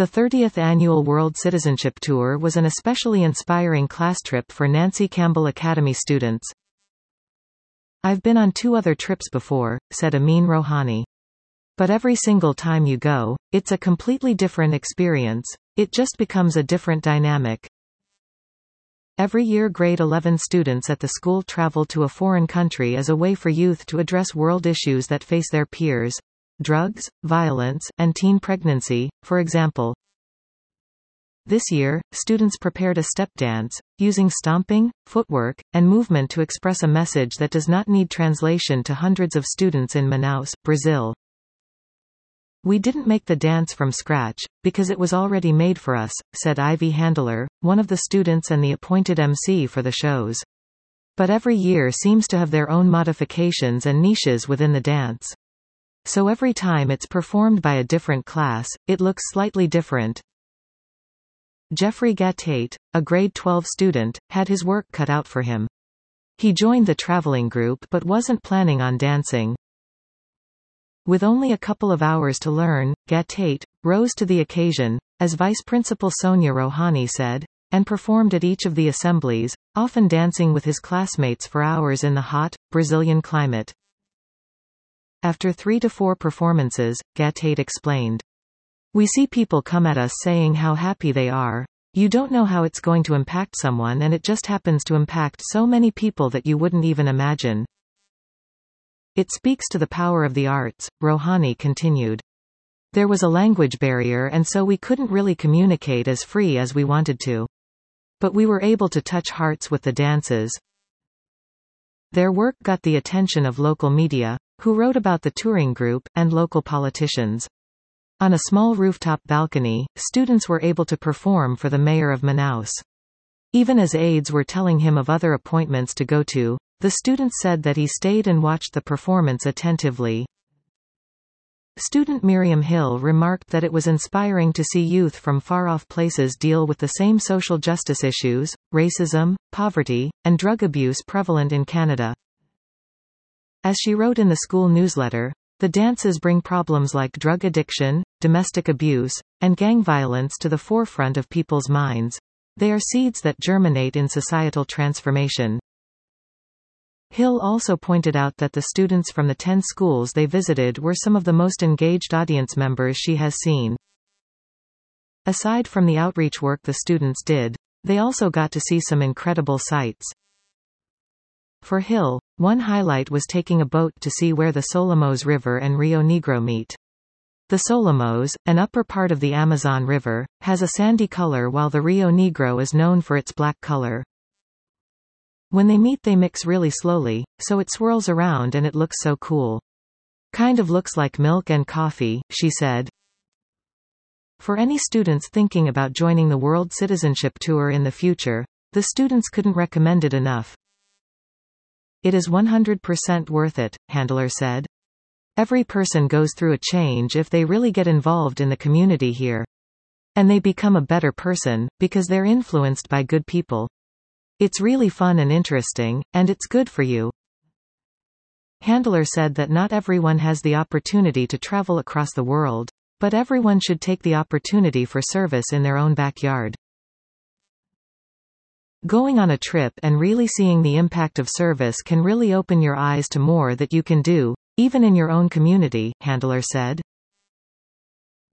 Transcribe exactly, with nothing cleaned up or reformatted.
The thirtieth Annual World Citizenship Tour was an especially inspiring class trip for Nancy Campbell Academy students. "I've been on two other trips before," said Amin Rouhani. "But every single time you go, it's a completely different experience. It just becomes a different dynamic." Every year grade eleven students at the school travel to a foreign country as a way for youth to address world issues that face their peers. Drugs, violence, and teen pregnancy, for example. This year, students prepared a step dance, using stomping, footwork, and movement to express a message that does not need translation to hundreds of students in Manaus, Brazil. "We didn't make the dance from scratch, because it was already made for us," said Ivy Handler, one of the students and the appointed M C for the shows. "But every year seems to have their own modifications and niches within the dance. So every time it's performed by a different class, it looks slightly different." Jeffrey Gattate, a grade twelve student, had his work cut out for him. He joined the traveling group but wasn't planning on dancing. With only a couple of hours to learn, Gattate rose to the occasion, as Vice Principal Sonia Rouhani said, and performed at each of the assemblies, often dancing with his classmates for hours in the hot, Brazilian climate. After three to four performances, Gattate explained, "We see people come at us saying how happy they are. You don't know how it's going to impact someone, and it just happens to impact so many people that you wouldn't even imagine. It speaks to the power of the arts," Rouhani continued. "There was a language barrier and so we couldn't really communicate as free as we wanted to. But we were able to touch hearts with the dances." Their work got the attention of local media, who wrote about the touring group, and local politicians. On a small rooftop balcony, students were able to perform for the mayor of Manaus. Even as aides were telling him of other appointments to go to, the student said that he stayed and watched the performance attentively. Student Miriam Hill remarked that it was inspiring to see youth from far-off places deal with the same social justice issues, racism, poverty, and drug abuse prevalent in Canada. As she wrote in the school newsletter, the dances bring problems like drug addiction, domestic abuse, and gang violence to the forefront of people's minds. They are seeds that germinate in societal transformation. Hill also pointed out that the students from the ten schools they visited were some of the most engaged audience members she has seen. Aside from the outreach work the students did, they also got to see some incredible sights. For Hill, one highlight was taking a boat to see where the Solomos River and Rio Negro meet. The Solomos, an upper part of the Amazon River, has a sandy color while the Rio Negro is known for its black color. When they meet they mix really slowly, so it swirls around and it looks so cool. "Kind of looks like milk and coffee," she said. For any students thinking about joining the World Citizenship Tour in the future, the students couldn't recommend it enough. "It is one hundred percent worth it," Handler said. "Every person goes through a change if they really get involved in the community here. And they become a better person, because they're influenced by good people. It's really fun and interesting, and it's good for you." Handler said that not everyone has the opportunity to travel across the world, but everyone should take the opportunity for service in their own backyard. Going on a trip and really seeing the impact of service can really open your eyes to more that you can do, even in your own community, Handler said.